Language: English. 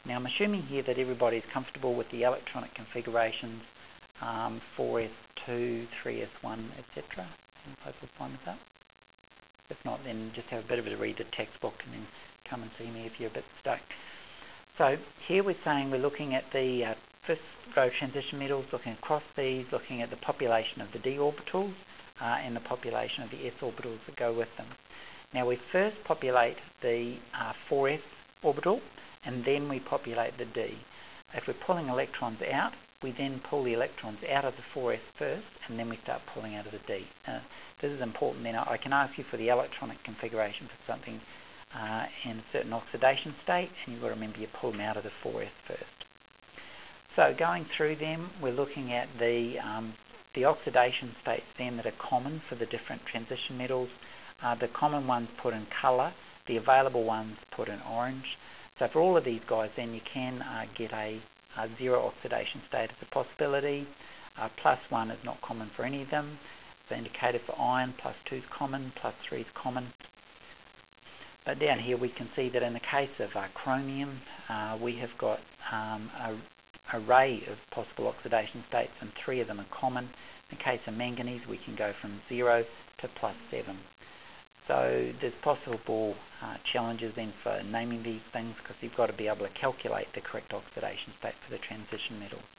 Now I'm assuming here that everybody's comfortable with the electronic configurations, 4s2, 3s1, etc. I hope you're fine with that. If not, then just have a bit of a read the textbook and then come and see me if you're a bit stuck. So here we're saying we're looking at the first row of transition metals, looking across these, looking at the population of the d orbitals and the population of the s orbitals that go with them. Now we first populate the 4s orbital and then we populate the d. If we're pulling electrons out, we then pull the electrons out of the 4s first and then we start pulling out of the d. This is important. Then I can ask you for the electronic configuration for something in a certain oxidation state, and you've got to remember you pull them out of the 4s first. So going through them, we're looking at the oxidation states then that are common for the different transition metals. The common ones put in colour, the available ones put in orange. So for all of these guys then you can get a zero oxidation state as a possibility. +1 is not common for any of them. The indicator for iron, +2 is common, +3 is common. But down here we can see that in the case of chromium, we have got an array of possible oxidation states and 3 of them are common. In the case of manganese, we can go from 0 to +7. So there's possible challenges then for naming these things because you've got to be able to calculate the correct oxidation state for the transition metals.